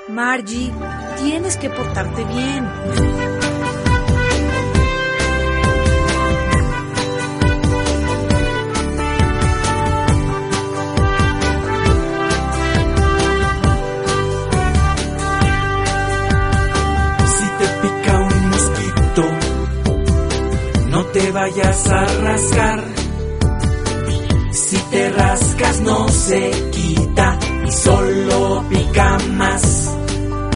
Margie, tienes que portarte bien. Si te pica un mosquito, no te vayas a rascar. Si te rascas no se quita y solo pica más.